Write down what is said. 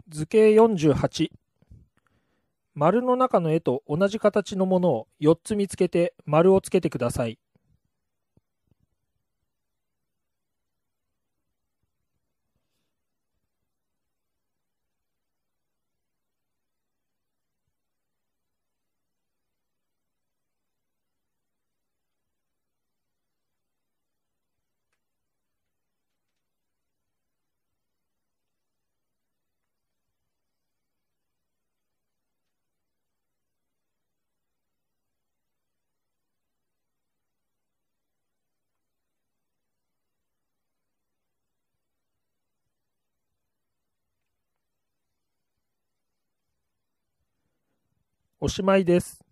図形48。丸の中の絵と同じ形のものを4つ見つけて丸をつけてください。おしまいです。